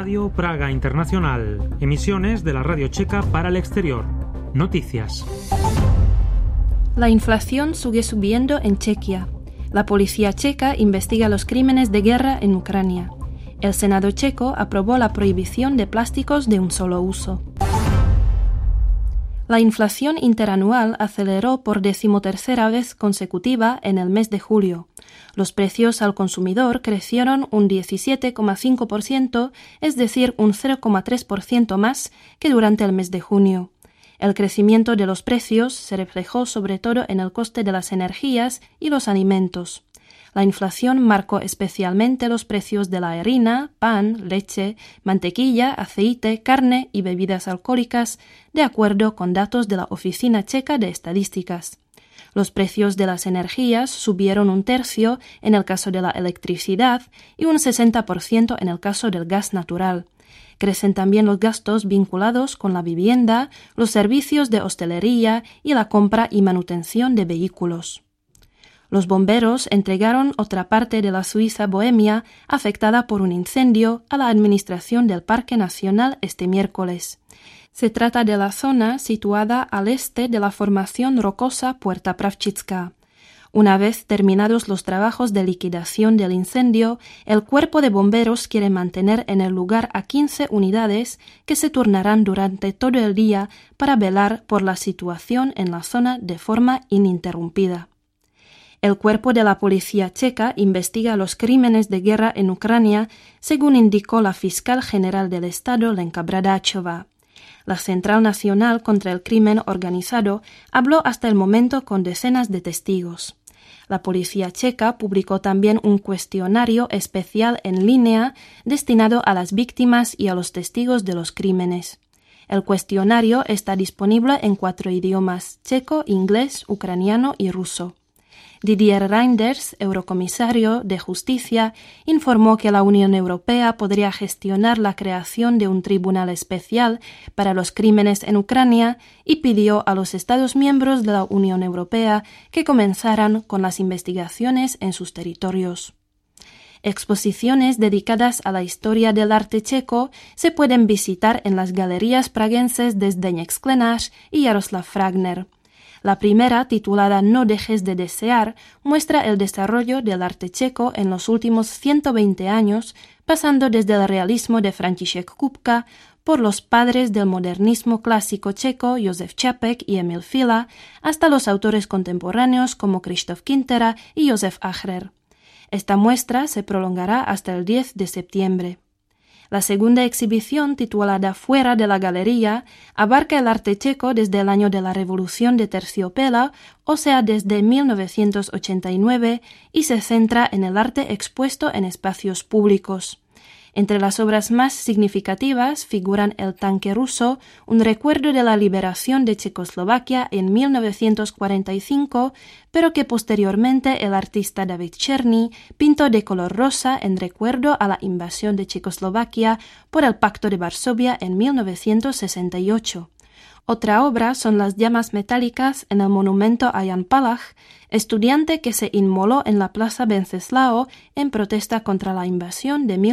Radio Praga Internacional. Emisiones de la Radio Checa para el exterior. Noticias. La inflación sigue subiendo en Chequia. La policía checa investiga los crímenes de guerra en Ucrania. El Senado checo aprobó la prohibición de plásticos de un solo uso. La inflación interanual aceleró por 13ª vez consecutiva en el mes de julio. Los precios al consumidor crecieron un 17,5%, es decir, un 0,3% más que durante el mes de junio. El crecimiento de los precios se reflejó sobre todo en el coste de las energías y los alimentos. La inflación marcó especialmente los precios de la harina, pan, leche, mantequilla, aceite, carne y bebidas alcohólicas, de acuerdo con datos de la Oficina Checa de Estadísticas. Los precios de las energías subieron un tercio en el caso de la electricidad y un 60% en el caso del gas natural. Crecen también los gastos vinculados con la vivienda, los servicios de hostelería y la compra y manutención de vehículos. Los bomberos entregaron otra parte de la Suiza bohemia afectada por un incendio a la administración del Parque Nacional este miércoles. Se trata de la zona situada al este de la formación rocosa Puerta Pravčická. Una vez terminados los trabajos de liquidación del incendio, el cuerpo de bomberos quiere mantener en el lugar a 15 unidades que se turnarán durante todo el día para velar por la situación en la zona de forma ininterrumpida. El cuerpo de la policía checa investiga los crímenes de guerra en Ucrania, según indicó la fiscal general del Estado, Lenka Bradáčová. La Central Nacional contra el Crimen Organizado habló hasta el momento con decenas de testigos. La policía checa publicó también un cuestionario especial en línea destinado a las víctimas y a los testigos de los crímenes. El cuestionario está disponible en 4 idiomas: checo, inglés, ucraniano y ruso. Didier Reynders, eurocomisario de Justicia, informó que la Unión Europea podría gestionar la creación de un tribunal especial para los crímenes en Ucrania y pidió a los Estados miembros de la Unión Europea que comenzaran con las investigaciones en sus territorios. Exposiciones dedicadas a la historia del arte checo se pueden visitar en las galerías praguenses de Zdeněk Sklenář y Jaroslav Fragner. La primera, titulada No dejes de desear, muestra el desarrollo del arte checo en los últimos 120 años, pasando desde el realismo de František Kupka por los padres del modernismo clásico checo Josef Čapek y Emil Fila, hasta los autores contemporáneos como Krištof Kintera y Josef Achrer. Esta muestra se prolongará hasta el 10 de septiembre. La segunda exhibición, titulada Fuera de la Galería, abarca el arte checo desde el año de la Revolución de Terciopela, o sea, desde 1989, y se centra en el arte expuesto en espacios públicos. Entre las obras más significativas figuran El tanque ruso, un recuerdo de la liberación de Checoslovaquia en 1945, pero que posteriormente el artista David Černý pintó de color rosa en recuerdo a la invasión de Checoslovaquia por el Pacto de Varsovia en 1968. Otra obra son las llamas metálicas en el monumento a Jan Palach, estudiante que se inmoló en la Plaza Venceslao en protesta contra la invasión de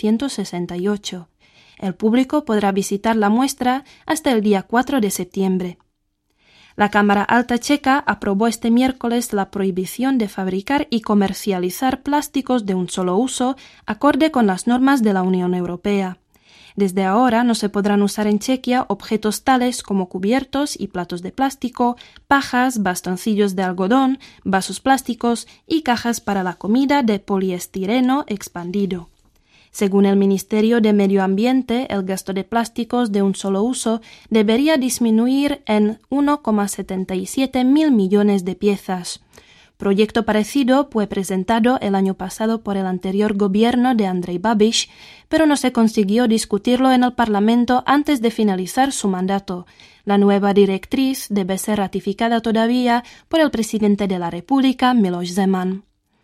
1968. El público podrá visitar la muestra hasta el día 4 de septiembre. La Cámara Alta checa aprobó este miércoles la prohibición de fabricar y comercializar plásticos de un solo uso, acorde con las normas de la Unión Europea. Desde ahora no se podrán usar en Chequia objetos tales como cubiertos y platos de plástico, pajas, bastoncillos de algodón, vasos plásticos y cajas para la comida de poliestireno expandido. Según el Ministerio de Medio Ambiente, el gasto de plásticos de un solo uso debería disminuir en 1,77 mil millones de piezas. Proyecto parecido fue presentado el año pasado por el anterior gobierno de Andrej Babiš, pero no se consiguió discutirlo en el Parlamento antes de finalizar su mandato. La nueva directriz debe ser ratificada todavía por el presidente de la República, Miloš Zeman.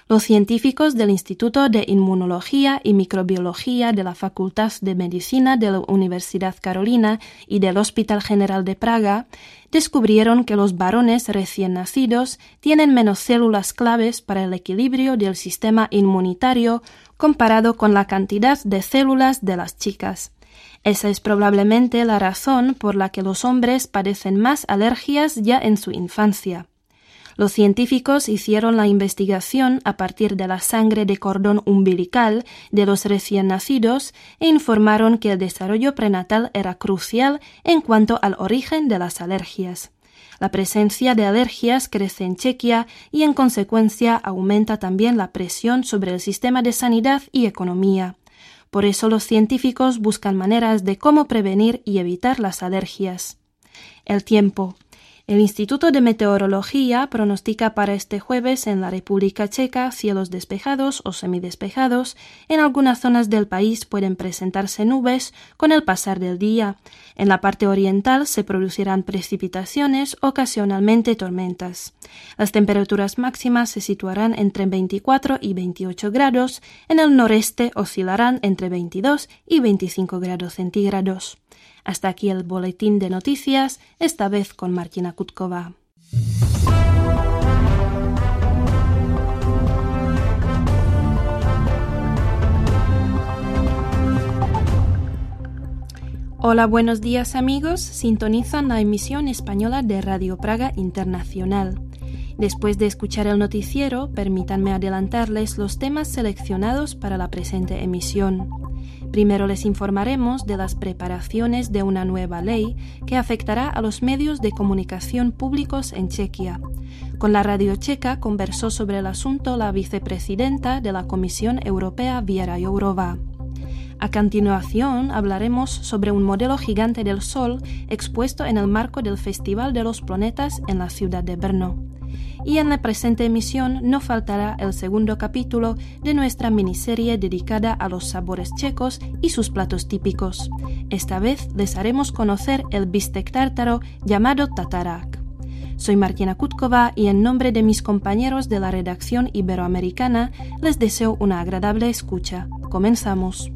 Los científicos del Instituto de Inmunología y Microbiología de la Facultad de Medicina de la Universidad Carolina y del Hospital General de Praga descubrieron que los varones recién nacidos tienen menos células claves para el equilibrio del sistema inmunitario comparado con la cantidad de células de las chicas. Esa es probablemente la razón por la que los hombres padecen más alergias ya en su infancia. Los científicos hicieron la investigación a partir de la sangre de cordón umbilical de los recién nacidos e informaron que el desarrollo prenatal era crucial en cuanto al origen de las alergias. La presencia de alergias crece en Chequia y en consecuencia aumenta también la presión sobre el sistema de sanidad y economía. Por eso los científicos buscan maneras de cómo prevenir y evitar las alergias. El tiempo. El Instituto de Meteorología pronostica para este jueves en la República Checa cielos despejados o semidespejados. En algunas zonas del país pueden presentarse nubes con el pasar del día. En la parte oriental se producirán precipitaciones, ocasionalmente tormentas. Las temperaturas máximas se situarán entre 24 y 28 grados. En el noreste oscilarán entre 22 y 25 grados centígrados. Hasta aquí el boletín de noticias, esta vez con Martina Kutkova. Hola, buenos días amigos. Sintonizan la emisión española de Radio Praga Internacional. Después de escuchar el noticiero, permítanme adelantarles los temas seleccionados para la presente emisión. Primero les informaremos de las preparaciones de una nueva ley que afectará a los medios de comunicación públicos en Chequia. Con la radio checa conversó sobre el asunto la vicepresidenta de la Comisión Europea, Věra Jourová. A continuación hablaremos sobre un modelo gigante del Sol expuesto en el marco del Festival de los Planetas en la ciudad de Brno. Y en la presente emisión no faltará el segundo capítulo de nuestra miniserie dedicada a los sabores checos y sus platos típicos. Esta vez les haremos conocer el bistec tártaro llamado tatarák. Soy Martina Kutkova y en nombre de mis compañeros de la redacción iberoamericana les deseo una agradable escucha. Comenzamos.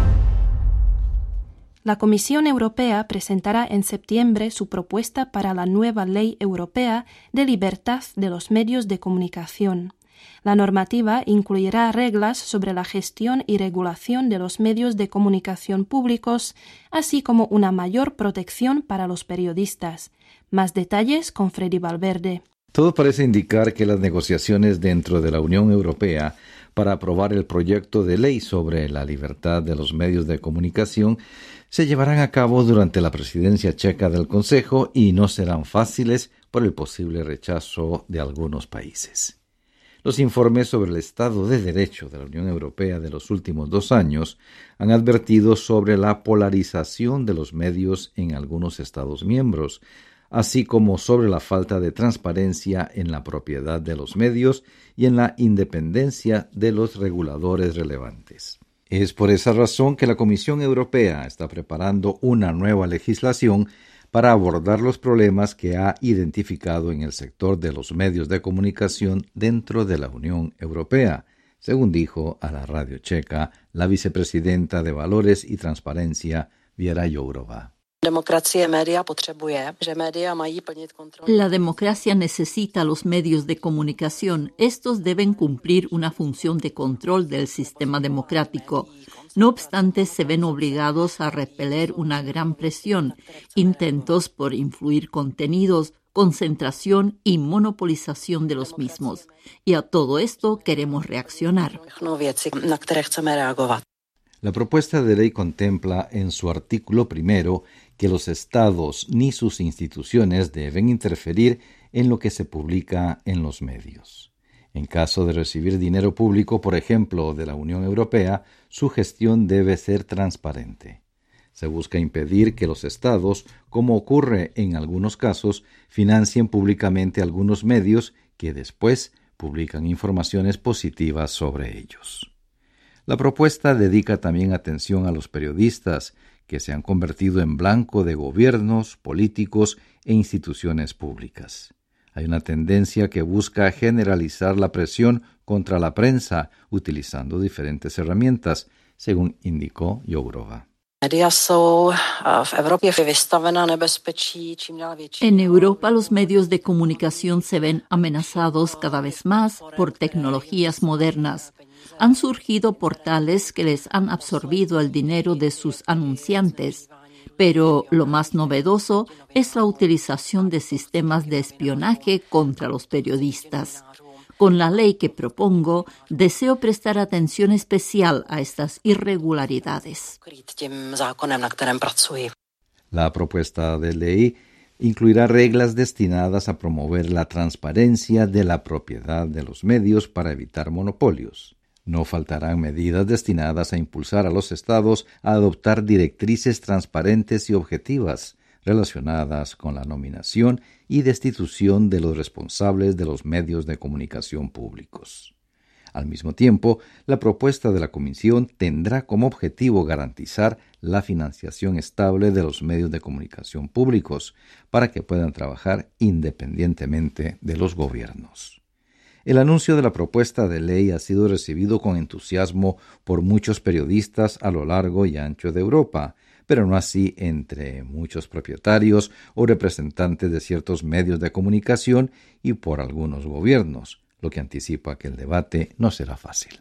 La Comisión Europea presentará en septiembre su propuesta para la nueva Ley Europea de Libertad de los Medios de Comunicación. La normativa incluirá reglas sobre la gestión y regulación de los medios de comunicación públicos, así como una mayor protección para los periodistas. Más detalles con Freddy Valverde. Todo parece indicar que las negociaciones dentro de la Unión Europea para aprobar el proyecto de ley sobre la libertad de los medios de comunicación se llevarán a cabo durante la presidencia checa del Consejo y no serán fáciles por el posible rechazo de algunos países. Los informes sobre el Estado de Derecho de la Unión Europea de los últimos 2 años han advertido sobre la polarización de los medios en algunos Estados miembros, así como sobre la falta de transparencia en la propiedad de los medios y en la independencia de los reguladores relevantes. Es por esa razón que la Comisión Europea está preparando una nueva legislación para abordar los problemas que ha identificado en el sector de los medios de comunicación dentro de la Unión Europea, según dijo a la radio checa la vicepresidenta de Valores y Transparencia, Věra Jourová. La democracia necesita los medios de comunicación. Estos deben cumplir una función de control del sistema democrático. No obstante, se ven obligados a repeler una gran presión, intentos por influir contenidos, concentración y monopolización de los mismos. Y a todo esto queremos reaccionar. La propuesta de ley contempla en su artículo 1 que los estados ni sus instituciones deben interferir en lo que se publica en los medios. En caso de recibir dinero público, por ejemplo, de la Unión Europea, su gestión debe ser transparente. Se busca impedir que los estados, como ocurre en algunos casos, financien públicamente algunos medios que después publican informaciones positivas sobre ellos. La propuesta dedica también atención a los periodistas, que se han convertido en blanco de gobiernos, políticos e instituciones públicas. Hay una tendencia que busca generalizar la presión contra la prensa utilizando diferentes herramientas, según indicó Jourová. En Europa los medios de comunicación se ven amenazados cada vez más por tecnologías modernas. Han surgido portales que les han absorbido el dinero de sus anunciantes, pero lo más novedoso es la utilización de sistemas de espionaje contra los periodistas. Con la ley que propongo, deseo prestar atención especial a estas irregularidades. La propuesta de ley incluirá reglas destinadas a promover la transparencia de la propiedad de los medios para evitar monopolios. No faltarán medidas destinadas a impulsar a los estados a adoptar directrices transparentes y objetivas relacionadas con la nominación y destitución de los responsables de los medios de comunicación públicos. Al mismo tiempo, la propuesta de la Comisión tendrá como objetivo garantizar la financiación estable de los medios de comunicación públicos para que puedan trabajar independientemente de los gobiernos. El anuncio de la propuesta de ley ha sido recibido con entusiasmo por muchos periodistas a lo largo y ancho de Europa, pero no así entre muchos propietarios o representantes de ciertos medios de comunicación y por algunos gobiernos, lo que anticipa que el debate no será fácil.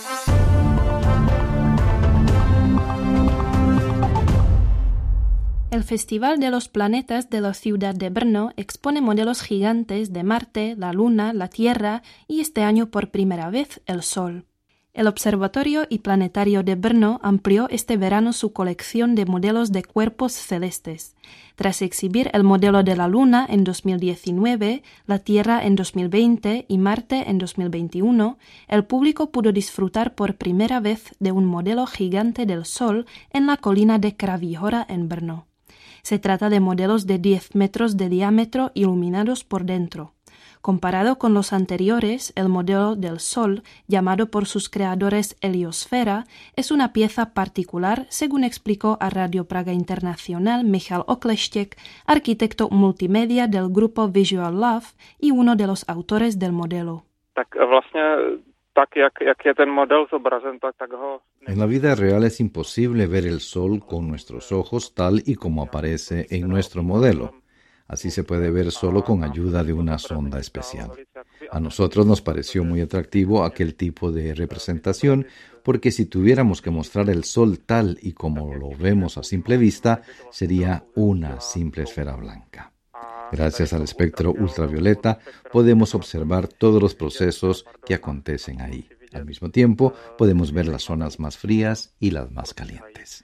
El Festival de los Planetas de la ciudad de Brno expone modelos gigantes de Marte, la Luna, la Tierra y este año por primera vez el Sol. El Observatorio y Planetario de Brno amplió este verano su colección de modelos de cuerpos celestes. Tras exhibir el modelo de la Luna en 2019, la Tierra en 2020 y Marte en 2021, el público pudo disfrutar por primera vez de un modelo gigante del Sol en la colina de Kravihora en Brno. Se trata de modelos de 10 metros de diámetro iluminados por dentro. Comparado con los anteriores, el modelo del Sol, llamado por sus creadores heliosfera, es una pieza particular, según explicó a Radio Praga Internacional Michal Okleštěk, arquitecto multimedia del grupo Visual Love y uno de los autores del modelo. En la vida real es imposible ver el Sol con nuestros ojos tal y como aparece en nuestro modelo. Así se puede ver solo con ayuda de una sonda especial. A nosotros nos pareció muy atractivo aquel tipo de representación, porque si tuviéramos que mostrar el Sol tal y como lo vemos a simple vista, sería una simple esfera blanca. Gracias al espectro ultravioleta podemos observar todos los procesos que acontecen ahí. Al mismo tiempo, podemos ver las zonas más frías y las más calientes.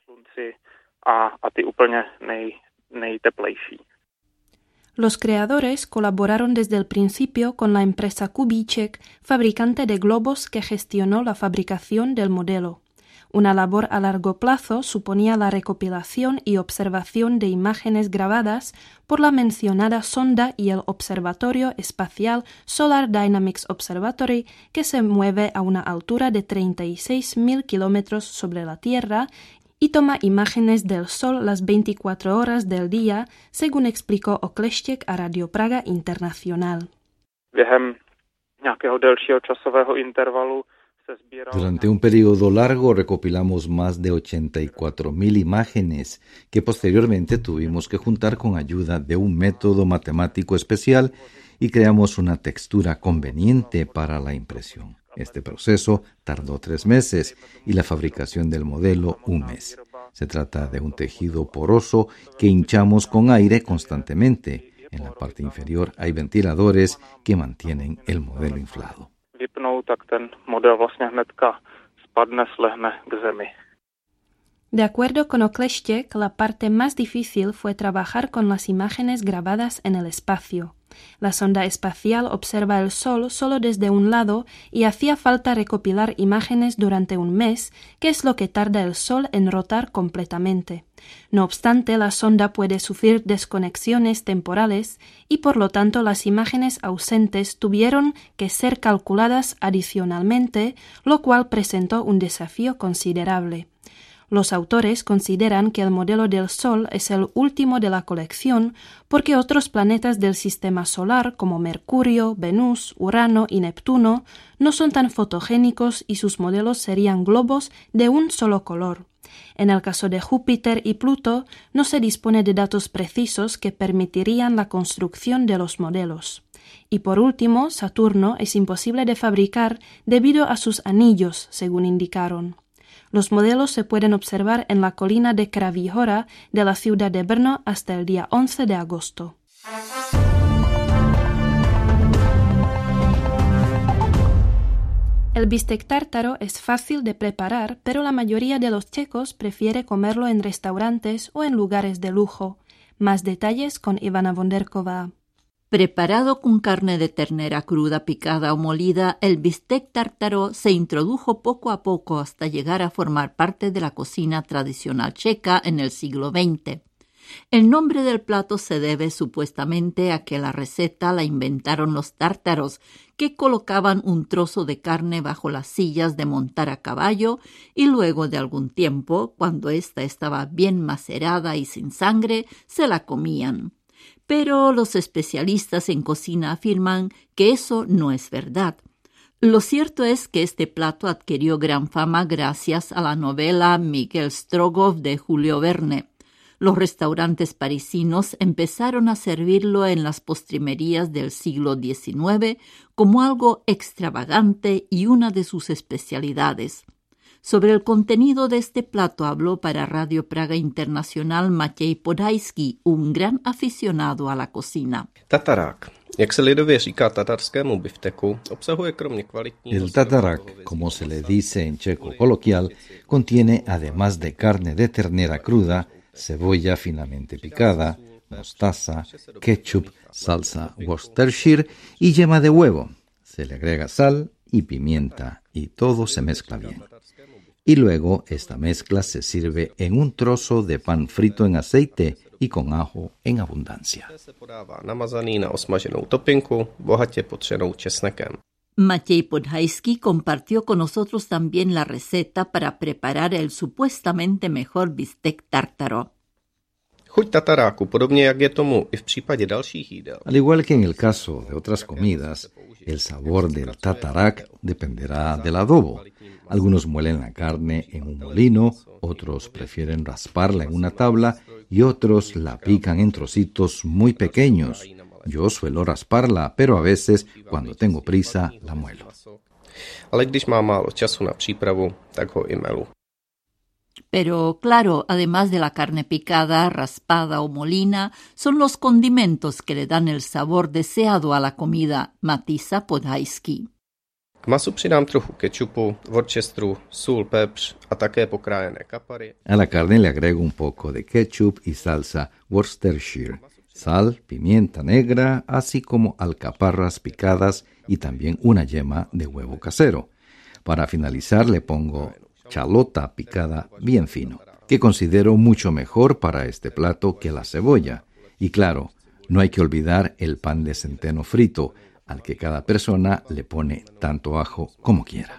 Los creadores colaboraron desde el principio con la empresa Kubíček, fabricante de globos que gestionó la fabricación del modelo. Una labor a largo plazo suponía la recopilación y observación de imágenes grabadas por la mencionada sonda y el Observatorio Espacial Solar Dynamics Observatory, que se mueve a una altura de 36.000 kilómetros sobre la Tierra y toma imágenes del Sol las 24 horas del día, según explicó Okleštěk a Radio Praga Internacional. Durante un periodo largo recopilamos más de 84.000 imágenes que posteriormente tuvimos que juntar con ayuda de un método matemático especial y creamos una textura conveniente para la impresión. Este proceso tardó 3 meses y la fabricación del modelo 1 mes. Se trata de un tejido poroso que hinchamos con aire constantemente. En la parte inferior hay ventiladores que mantienen el modelo inflado. De acuerdo con Okleštěk, la parte más difícil fue trabajar con las imágenes grabadas en el espacio. La sonda espacial observa el Sol solo desde un lado y hacía falta recopilar imágenes durante 1 mes, que es lo que tarda el Sol en rotar completamente. No obstante, la sonda puede sufrir desconexiones temporales y por lo tanto las imágenes ausentes tuvieron que ser calculadas adicionalmente, lo cual presentó un desafío considerable. Los autores consideran que el modelo del Sol es el último de la colección porque otros planetas del sistema solar como Mercurio, Venus, Urano y Neptuno no son tan fotogénicos y sus modelos serían globos de un solo color. En el caso de Júpiter y Pluto no se dispone de datos precisos que permitirían la construcción de los modelos. Y por último, Saturno es imposible de fabricar debido a sus anillos, según indicaron. Los modelos se pueden observar en la colina de Kravihora de la ciudad de Brno hasta el día 11 de agosto. El bistec tártaro es fácil de preparar, pero la mayoría de los checos prefiere comerlo en restaurantes o en lugares de lujo. Más detalles con Ivana Vonderkova. Preparado con carne de ternera cruda, picada o molida, el bistec tártaro se introdujo poco a poco hasta llegar a formar parte de la cocina tradicional checa en el siglo XX. El nombre del plato se debe supuestamente a que la receta la inventaron los tártaros, que colocaban un trozo de carne bajo las sillas de montar a caballo y luego de algún tiempo, cuando ésta estaba bien macerada y sin sangre, se la comían. Pero los especialistas en cocina afirman que eso no es verdad. Lo cierto es que este plato adquirió gran fama gracias a la novela Miguel Strogoff de Julio Verne. Los restaurantes parisinos empezaron a servirlo en las postrimerías del siglo XIX como algo extravagante y una de sus especialidades. Sobre el contenido de este plato habló para Radio Praga Internacional Matěj Podhajský, un gran aficionado a la cocina. Tatarák. Jak se lidově říká tatarskému bifteku, obsahuje kromě kvalitního... El tatarák, como se le dice en checo coloquial, contiene, además de carne de ternera cruda, cebolla finamente picada, mostaza, ketchup, salsa Worcestershire y yema de huevo. Se le agrega sal y pimienta y todo se mezcla bien. Y luego esta mezcla se sirve en un trozo de pan frito en aceite y con ajo en abundancia. Matěj Podhajský compartió con nosotros también la receta para preparar el supuestamente mejor bistec tártaro. Al igual que en el caso de otras comidas, el sabor del tatarák dependerá del adobo. Algunos muelen la carne en un molino, otros prefieren rasparla en una tabla y otros la pican en trocitos muy pequeños. Yo suelo rasparla, pero a veces, cuando tengo prisa, la muelo. Pero claro, además de la carne picada, raspada o molina, son los condimentos que le dan el sabor deseado a la comida, matiza Podhajský. K masu přidám trochu kečupu, worcesteru, sůl, pepř a také pokrájené kapary. A la carne le agrego un poco de ketchup y salsa Worcestershire, sal, pimienta negra, así como alcaparras picadas y también una yema de huevo casero. Para finalizar le pongo chalota picada bien fino, que considero mucho mejor para este plato que la cebolla. Y claro, no hay que olvidar el pan de centeno frito, al que cada persona le pone tanto ajo como quiera.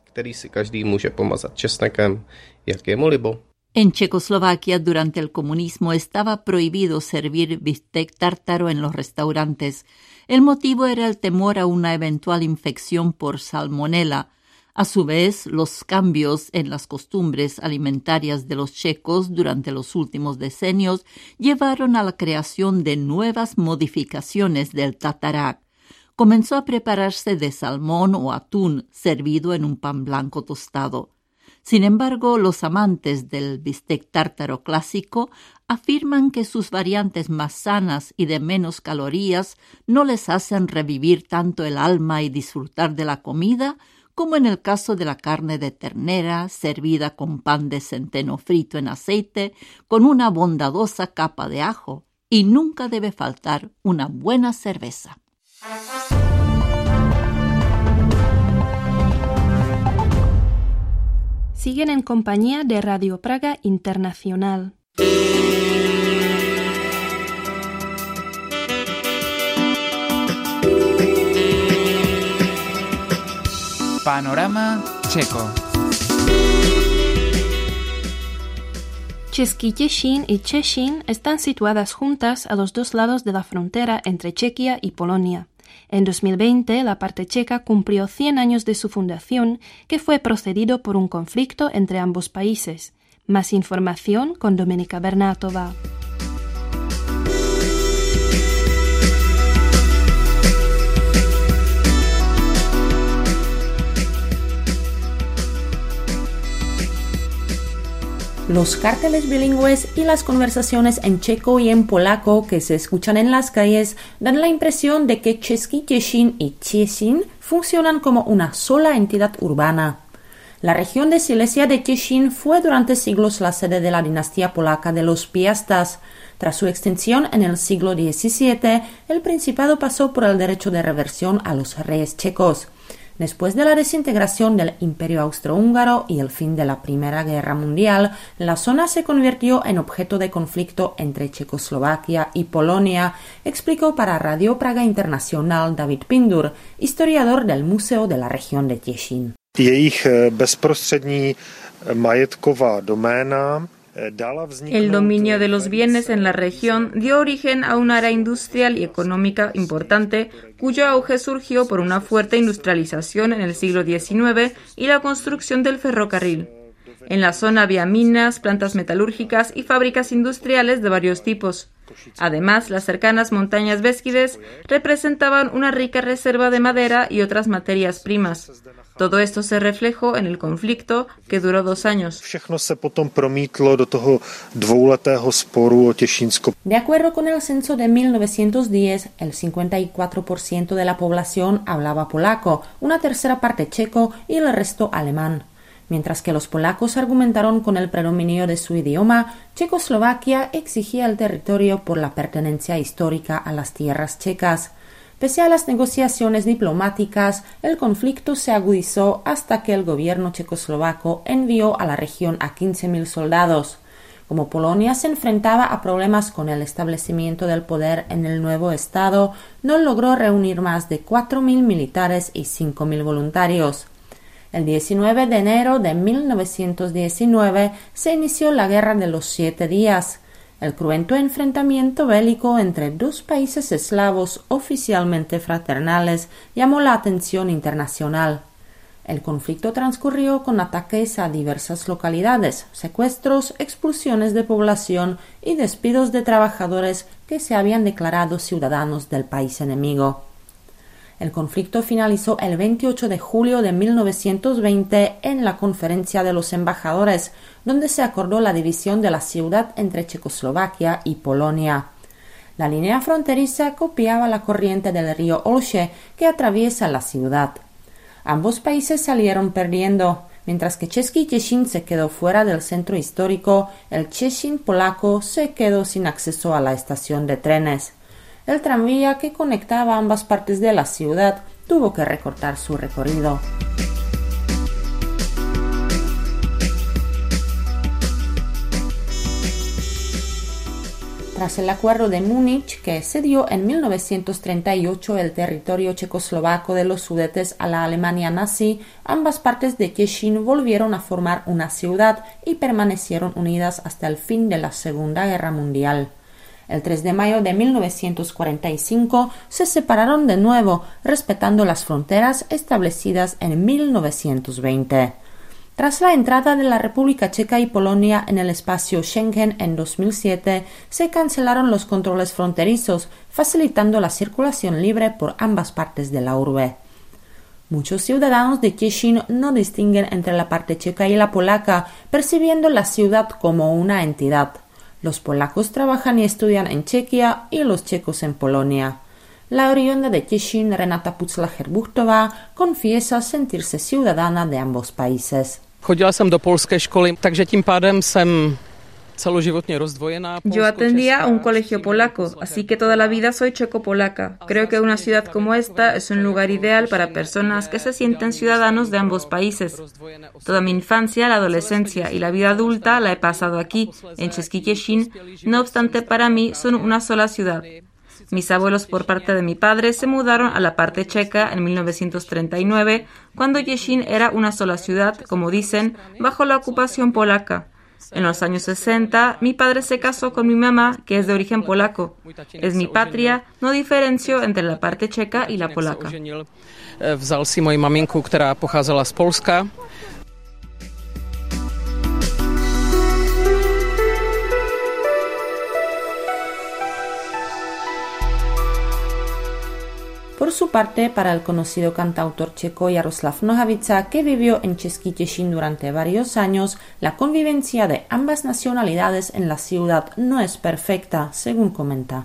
En Checoslovaquia, durante el comunismo, estaba prohibido servir bistec tártaro en los restaurantes. El motivo era el temor a una eventual infección por salmonela. A su vez, los cambios en las costumbres alimentarias de los checos durante los últimos decenios llevaron a la creación de nuevas modificaciones del tatarák. Comenzó a prepararse de salmón o atún servido en un pan blanco tostado. Sin embargo, los amantes del bistec tártaro clásico afirman que sus variantes más sanas y de menos calorías no les hacen revivir tanto el alma y disfrutar de la comida como en el caso de la carne de ternera servida con pan de centeno frito en aceite con una bondadosa capa de ajo. Y nunca debe faltar una buena cerveza. Siguen en compañía de Radio Praga Internacional. Panorama Checo. Český Těšín y Češín están situadas juntas a los dos lados de la frontera entre Chequia y Polonia. En 2020, la parte checa cumplió 100 años de su fundación, que fue precedido por un conflicto entre ambos países. Más información con Dominika Bernátova. Los carteles bilingües y las conversaciones en checo y en polaco que se escuchan en las calles dan la impresión de que Český Těšín y Těšín funcionan como una sola entidad urbana. La región de Silesia de Těšín fue durante siglos la sede de la dinastía polaca de los Piastas. Tras su extensión en el siglo XVII, el principado pasó por el derecho de reversión a los reyes checos. Después de la desintegración del Imperio Austrohúngaro y el fin de la Primera Guerra Mundial, la zona se convirtió en objeto de conflicto entre Checoslovaquia y Polonia, explicó para Radio Praga Internacional David Pindur, historiador del Museo de la región de Těšín. Jejich bezprostřední majetková doména. El dominio de los bienes en la región dio origen a una área industrial y económica importante, cuyo auge surgió por una fuerte industrialización en el siglo XIX y la construcción del ferrocarril. En la zona había minas, plantas metalúrgicas y fábricas industriales de varios tipos. Además, las cercanas montañas Béskides representaban una rica reserva de madera y otras materias primas. Todo esto se reflejó en el conflicto, que duró 2 años. De acuerdo con el censo de 1910, el 54% de la población hablaba polaco, una tercera parte checo y el resto alemán. Mientras que los polacos argumentaron con el predominio de su idioma, Checoslovaquia exigía el territorio por la pertenencia histórica a las tierras checas. Pese a las negociaciones diplomáticas, el conflicto se agudizó hasta que el gobierno checoslovaco envió a la región a 15.000 soldados. Como Polonia se enfrentaba a problemas con el establecimiento del poder en el nuevo estado, no logró reunir más de 4.000 militares y 5.000 voluntarios. El 19 de enero de 1919 se inició la Guerra de los 7 días. El cruento enfrentamiento bélico entre dos países eslavos oficialmente fraternales llamó la atención internacional. El conflicto transcurrió con ataques a diversas localidades, secuestros, expulsiones de población y despidos de trabajadores que se habían declarado ciudadanos del país enemigo. El conflicto finalizó el 28 de julio de 1920 en la Conferencia de los Embajadores, donde se acordó la división de la ciudad entre Checoslovaquia y Polonia. La línea fronteriza copiaba la corriente del río Olsze, que atraviesa la ciudad. Ambos países salieron perdiendo. Mientras que Český Těšín se quedó fuera del centro histórico, el Těšín polaco se quedó sin acceso a la estación de trenes. El tranvía que conectaba ambas partes de la ciudad tuvo que recortar su recorrido. Tras el Acuerdo de Múnich, que cedió en 1938 el territorio checoslovaco de los Sudetes a la Alemania nazi, ambas partes de Těšín volvieron a formar una ciudad y permanecieron unidas hasta el fin de la Segunda Guerra Mundial. El 3 de mayo de 1945 se separaron de nuevo, respetando las fronteras establecidas en 1920. Tras la entrada de la República Checa y Polonia en el espacio Schengen en 2007, se cancelaron los controles fronterizos, facilitando la circulación libre por ambas partes de la urbe. Muchos ciudadanos de Těšín no distinguen entre la parte checa y la polaca, percibiendo la ciudad como una entidad. Los polacos trabajan y estudian en Chequia y los checos en Polonia. La oriunda de Těšín, Renata Puclacher-Buchtová, confiesa sentirse ciudadana de ambos países. Chodila jsem do polské školy, takže tím pádem jsem celoživotně rozdvojená. Yo atendía a un colegio polaco, así que toda la vida soy checo-polaca. Creo que una ciudad como esta es un lugar ideal para personas que se sienten ciudadanos de ambos países. Toda mi infancia, la adolescencia y la vida adulta la he pasado aquí, en Český Těšín. No obstante, para mí son una sola ciudad. Mis abuelos por parte de mi padre se mudaron a la parte checa en 1939, cuando Těšín era una sola ciudad, como dicen, bajo la ocupación polaca. En los años 60, mi padre se casó con mi mamá, que es de origen polaco. Es mi patria, no diferencio entre la parte checa y la polaca. Vzal si moji maminku, která pocházela z Polska. Por su parte, para el conocido cantautor checo Jaroslav Nohavica, que vivió en Český Těšín durante varios años, la convivencia de ambas nacionalidades en la ciudad no es perfecta, según comenta.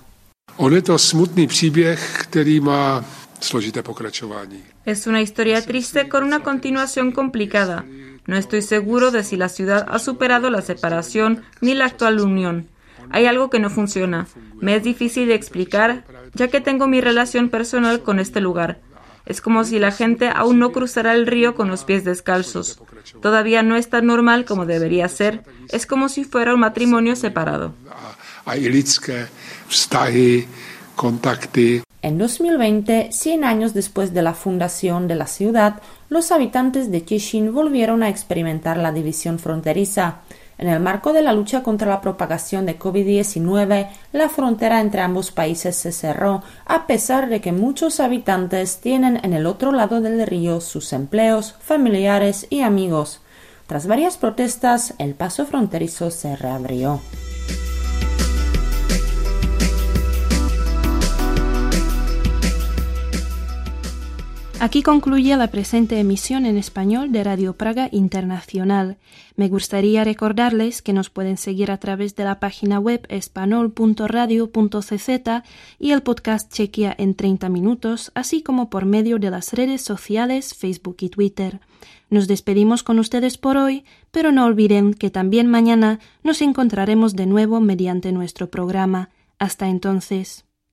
Es una historia triste con una continuación complicada. No estoy seguro de si la ciudad ha superado la separación ni la actual unión. Hay algo que no funciona. Me es difícil de explicar, ya que tengo mi relación personal con este lugar. Es como si la gente aún no cruzara el río con los pies descalzos. Todavía no es tan normal como debería ser. Es como si fuera un matrimonio separado. En 2020, 100 años después de la fundación de la ciudad, los habitantes de Těšín volvieron a experimentar la división fronteriza. En el marco de la lucha contra la propagación de COVID-19, la frontera entre ambos países se cerró, a pesar de que muchos habitantes tienen en el otro lado del río sus empleos, familiares y amigos. Tras varias protestas, el paso fronterizo se reabrió. Aquí concluye la presente emisión en español de Radio Praga Internacional. Me gustaría recordarles que nos pueden seguir a través de la página web espanol.radio.cz y el podcast Chequia en 30 minutos, así como por medio de las redes sociales Facebook y Twitter. Nos despedimos con ustedes por hoy, pero no olviden que también mañana nos encontraremos de nuevo mediante nuestro programa. Hasta entonces.